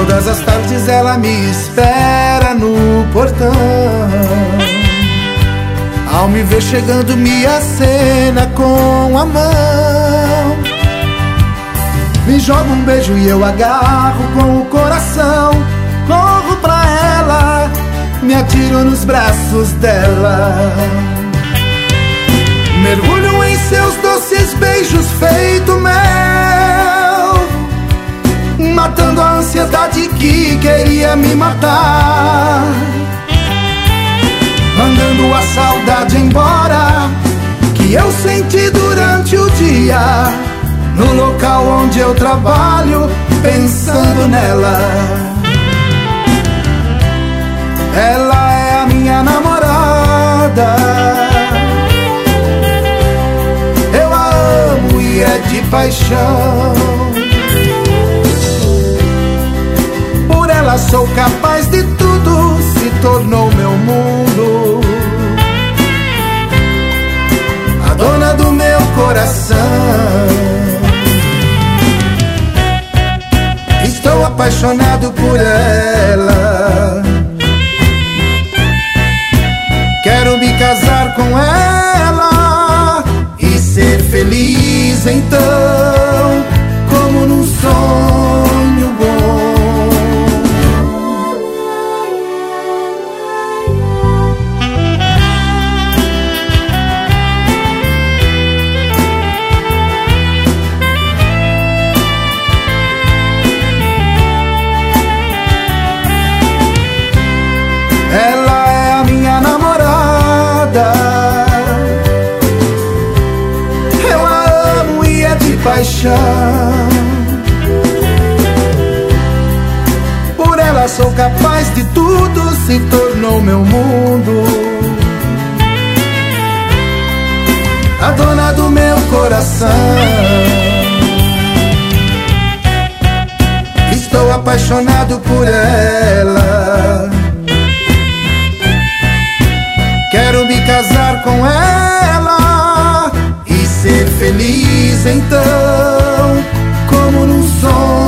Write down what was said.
Todas as tardes ela me espera no portão. Ao me ver chegando me acena com a mão. Me joga um beijo e eu agarro com o coração. Corro pra ela, me atiro nos braços dela. Mergulho em seus doces beijos feito mel, matando a ansiedade que queria me matar, mandando a saudade embora que eu senti durante o dia, no local onde eu trabalho, pensando nela. Ela é a minha namorada, eu a amo e é de paixão. Por ela sou capaz de tudo, se tornou meu mundo, a dona do meu coração. Estou apaixonado por ela, quero me casar com ela e ser feliz então, como num sonho bom. Ela é a minha namorada, eu a amo e é de paixão. Por ela sou capaz de tudo, se tornou meu mundo, a dona do meu coração. Estou apaixonado por ela, quero me casar com ela e ser feliz então, como num sonho.